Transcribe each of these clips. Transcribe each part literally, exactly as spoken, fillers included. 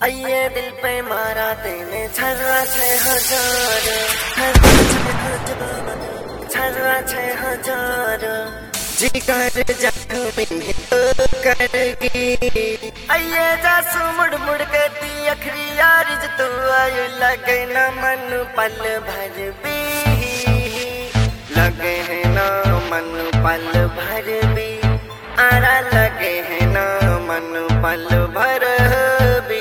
आइए दिल पे मारा तेने छर्रा छह हजार छर्रा छह हजार जी कर जख्मी तो करगी। आइए जासू मुड़ मुड़ के दी अखरी यार तू आयु लगे न मन पल भर भी लगे है ना मन पल भर भी आरा लगे है ना मन पल भर भी।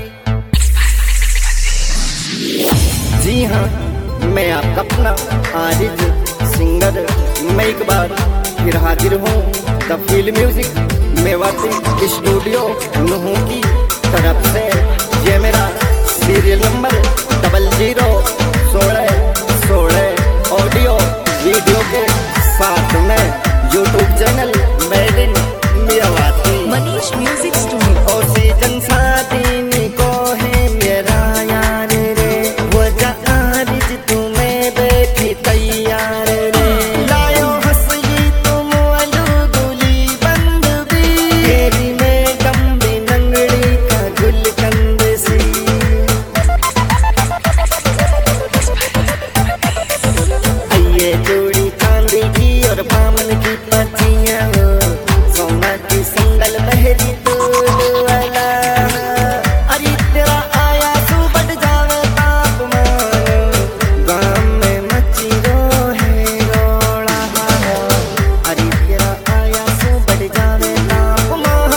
जी हाँ, मैं आपका अपना आरिज सिंगर मैं एक बार फिर हाजिर हूँ the feel music Mewati studio Nuh की तरफ से। ये मेरा सीरियल नंबर डबल जीरो सोलह सोलह ऑडियो वीडियो के साथ में YouTube channel made in Mewati Manish music studio और सीजन साथी को है मेरा यार रे वो जारिज तुम्हें बैठी तैयार रे लायो हंसी तुम अलू गुली बंद भी तेरी में डम्बी नंगड़ी का गुलकंद सी। आइए जोड़ी चांदी की और बामन की पतियां सोना की संगल बहरी दूध वाला। अरे तेरा आया तू बढ़ जावे तापमान गाम में मची रो है रोड़ा। अरे तेरा आया तू बढ़ जावे तापमान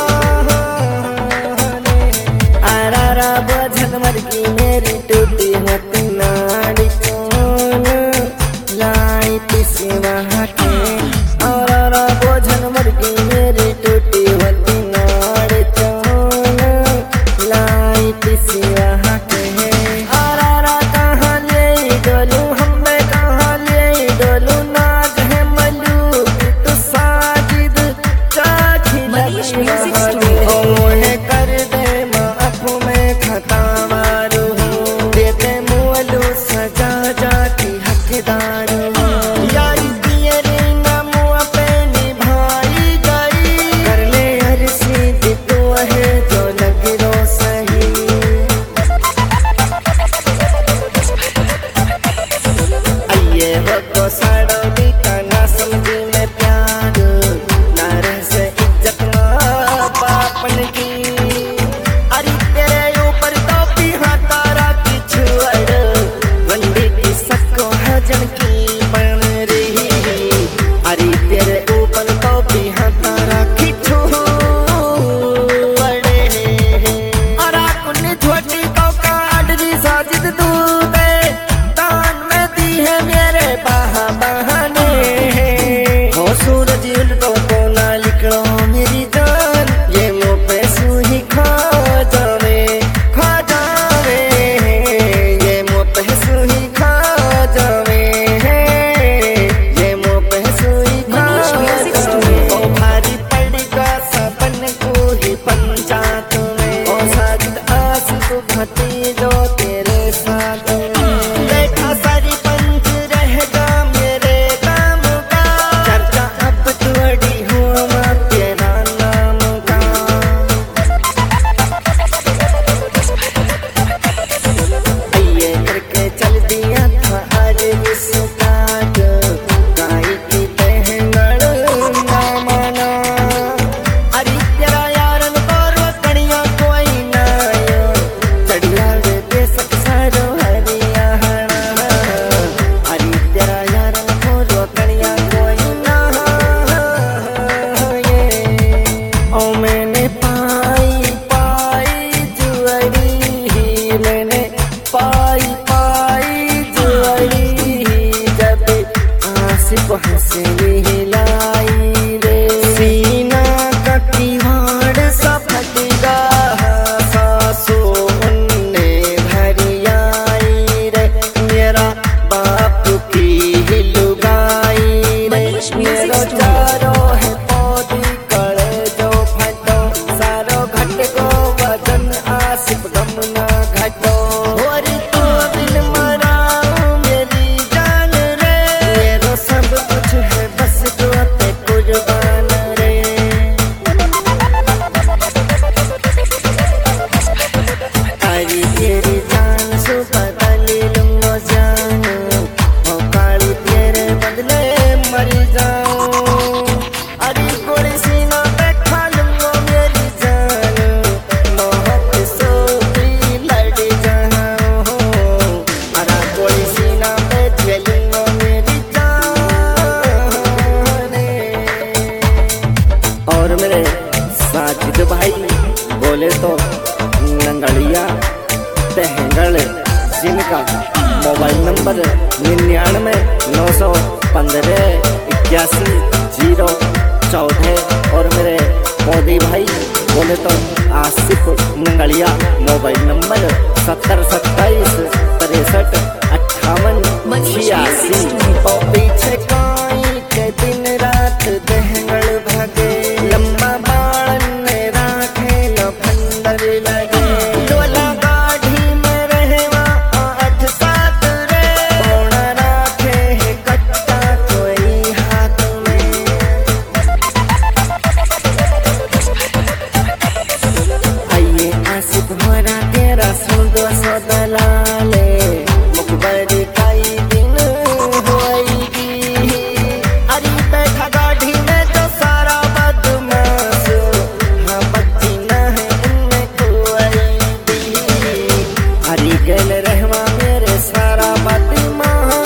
आरा रा बजन मर की मेरी टूटी होती नाड़ी कौन लाई किसी वहाँ के और रा बोझन मर की मेरी टूटी होती नाड़ी कौन लाई किसी वहाँ के आरा रा कहाँ ले डोलू हमें कहाँ ले डोलू नाज है मलू तो साजिद चाखी मनीष लगी म्यूजिक हाली स्टूडियो। ओ मोहे कर दे माफ में खता मारू हूँ देते मुअलू सजा जाती हकदार हूँ यारी दिए रीना मुआ पे निभाई गई कर ले हर सीधी तू है जो लग रो सही। आइए हो तो साड़ोगी का ना समझी में प्यार ना रह से इज्जत माँ बापन की। अरे तेरे ऊपर तो भी हाँ तारा की छुअर वंडी की सक्को हजन की बन रही। अरे तेरे ऊपर तो भी हाँ तारा की छुअर अरा कुन्नी छोटी तो काट दी साजिद तू दे दान में दी है मेरे बहा बहाने हो सूरज उल्टो को ना लिखो मेरी जान ये मुँह पे सूही खा जावे खा जावे ये मुँह पे सूही खा जावे ये मुँह पे सूही खा मनीष म्यूजिक जावे। स्टूडियो। ओ भारी पड़ेगा सबन को ही पंचायत में ओ साजिद आस तू भती जो तेरे साथ में बेटा सारी पंच रहेगा मेरे काम का चर्चा अब तुड़ी हूँ मैं तेरा नाम का। आइए करके चल दिया था आज विश्वकाट गाय की बहन ना माना। अरे तेरा यारन को रोक बोले तो नंगड़िया तहगढ़, जिनका मोबाइल नंबर निन्यानवे नौ सौ पंद्रह इक्यासी जीरो चौदह। और मेरे मोदी भाई बोले तो आसिफ नंगड़िया, मोबाइल नंबर सत्तर सत्ताईस तिरसठ अट्ठावन छियासी। और पीछे कोई के दिन रात दहगढ़ भागे, लंबा बाण में राखे लो फंदर लगे। डोला गाढ़ी में रहवा आठ सात रे, कोना राखे है कट्टा कोई हाथ में। आइए आसिफ मोरा तेरा सुन दो सौ दलाले, मुखबर कई दिन होएगी। अरे बैठा गाड़ी में तो सारा बदमाश, हाँ बच्ची ना है इनमें कोई भी। अरे गल रहवा मेरे सारा बदमाश।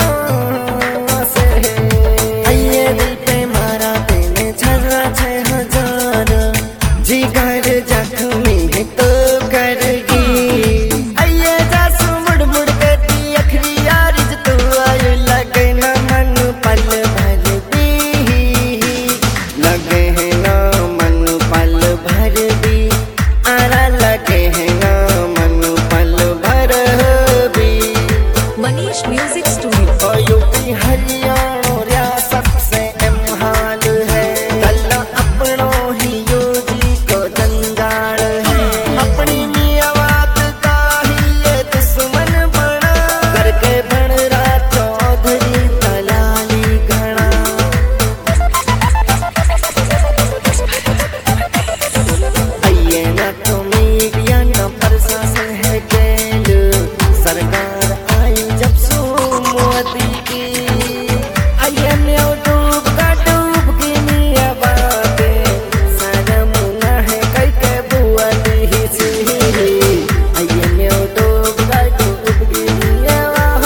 आइए दिल पे मारा तेने छर्रा छह हजार, जिगर जख्मी है तो करगी। आइए जासू मुड़ मुड़ के ती अखरी यारिज तू आयु, लगे ना मन पल भर भी, लगे है ना मन पल भर भी। आरा लगे है ना मन पल भर भी। Manish Music Studio. और यूपी हरियाणा रियासत से इम्हाल है, गल्ला अपनों ही योगी को जंजाल है। अपनी मियावात का ही ये दुश्मन बना, करके बन रहा चौधरी दलाली घना। आइए ना तो मीडिया ना प्रशासन है जेल, सरकार आई जब सो मोदी की। आइए न्यू डूब का डूब की मिया बातें, शर्म ना है कई के बुआ दी सी। आइए न्यू डूब का डूब की मिया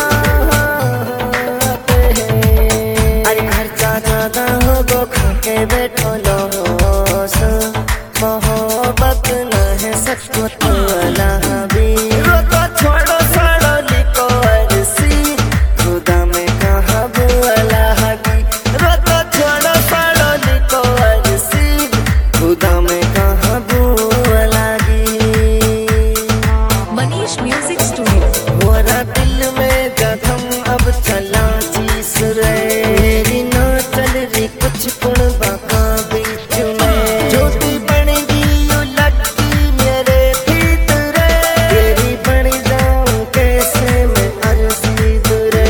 बातें। अरे खर्चा ज्यादा हो गो खा के बैठो लोस, मोहब्बत ना है सबको तो अलावी। रोको छोड़ो सड़ो लिखो अरसी, खुदा में कहा बुअला हगी। रोको छोड़ो सड़ो लिखो अरसी, खुदा में कहा बुअला गी। Manish Music Studio. मोरा दिल में जख्म अब चला चीस रे, मेरी ना चल रही कुछ कुण बाका बीच में। ज्योति बनेगी यू लटकी मेरे भीतरे, तेरी बन जाऊं कैसे मैं अर्जी दुरे।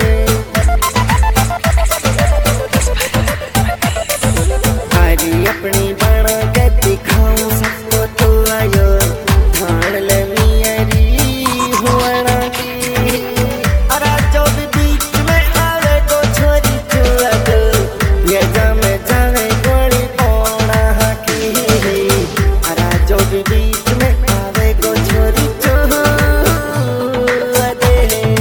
हरी अपनी बना के दिखाऊं सबको तो आयो, ठान ले मियरी हुआना की। अरा जो भी बीच में आवे को छोरी छुआ दो, ये जामे जावे गोली पोड़ा की। अरा जो भी बीच में आवे को छोरी छुआ दे।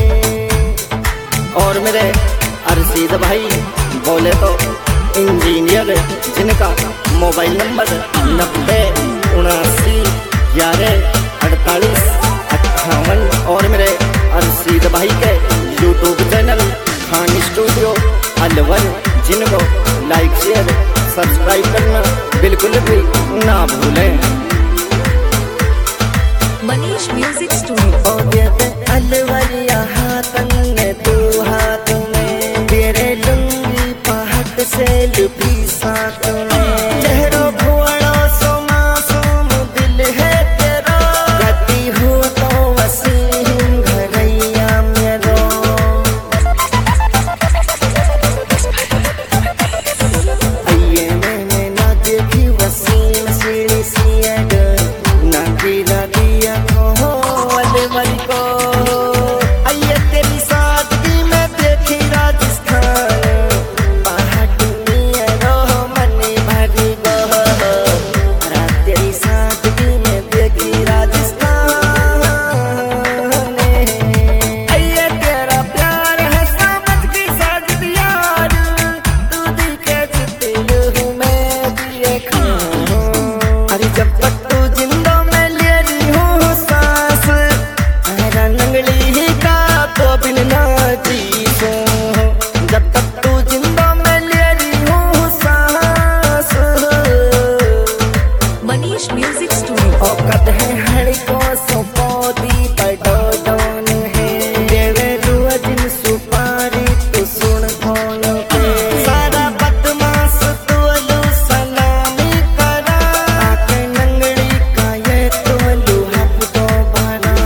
और मेरे अरशीद भाई बोले तो इंजीनियर, जिनका मोबाइल नंबर नब्बे उनासी ग्यारह अड़तालीस अट्ठावन। और मेरे अरशीद भाई के YouTube channel Khan studio Alwar, जिनको लाइक शेयर सब्सक्राइब करना बिल्कुल भी ना भूलें। Manish Music Studio. ओ देते अलवरिया हाथन ने तू हाथ में, तेरे लुंगी पहाट से लुपी साथ में। चेहरो भुवड़ो सो औकत है हर को सुपोदी बड़ो डोन है देवे रुअजिन सुपारी तू सुन कौन पे सारा बदमाश तोलू सलामी करा आके नंगड़ी का ये तोलू हफ्तो बना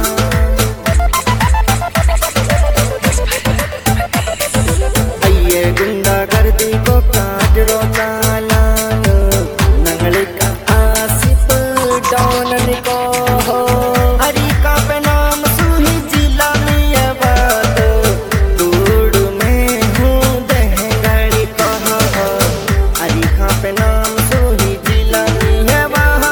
अये गुंडा गर्दी को काजरो चालान नंगड़ी का आसिफ डोन को हो अरी का पे नाम सुही जिला में बात दूड़ में हूँ दहगड़ी को हो अरी का पे नाम सुही जिला में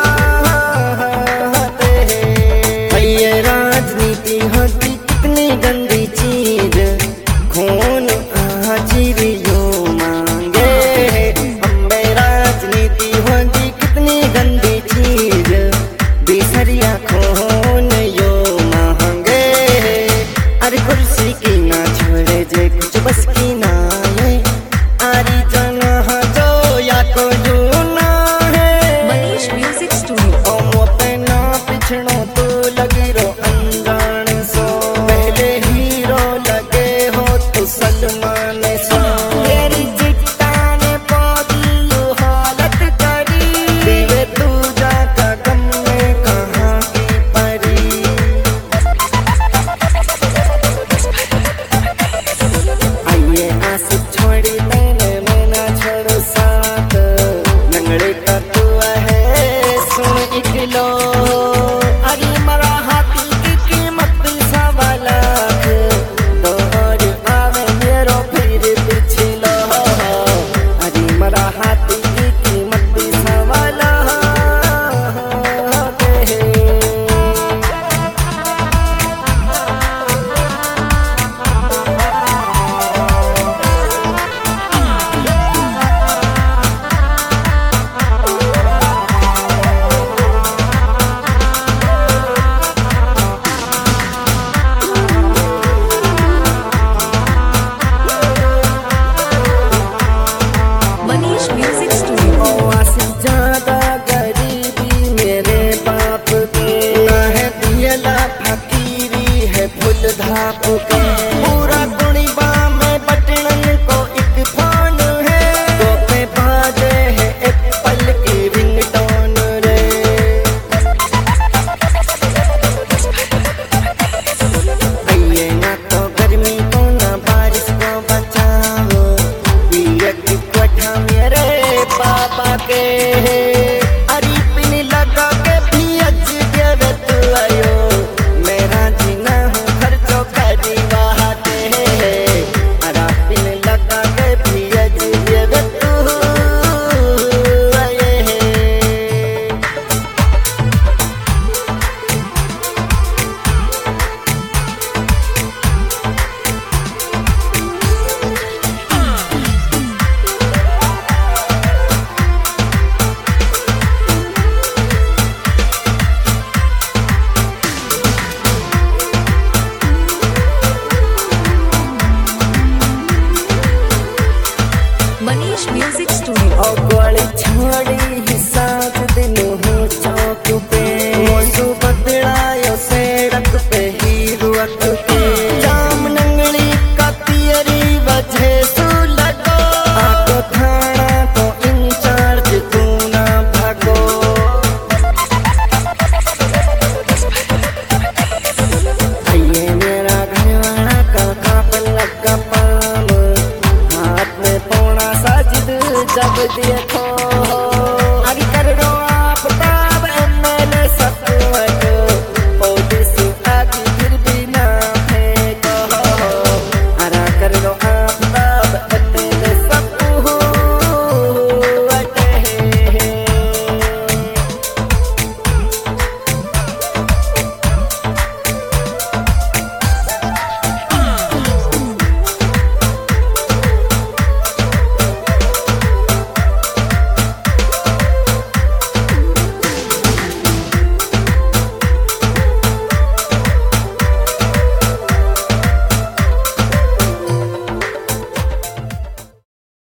बात ये राजनीति होती कितनी गंदी चीज खून हाजिरियो मांगे हमें राजनीति होती कितनी गंदी चीज बिसरिया खून यो मांगे अरे कुर्सी की ना छोड़े जे कुछ बस की ना है आरी जना जो या को ना है मनीष म्यूजिक स्टूडियो ओ मोते ना पिछड़ो तो लगी रो अनजान सो पहले हीरो लगे हो तो सलमान सो तेरी चिट्टा ने पौधी हालत करी दिवे तू जाता गम में कहाँ की परी आइए आसिफ छोड़ी मैंने मैं ना छोड़ो साथ नंगड़े का तू है सुन इकलो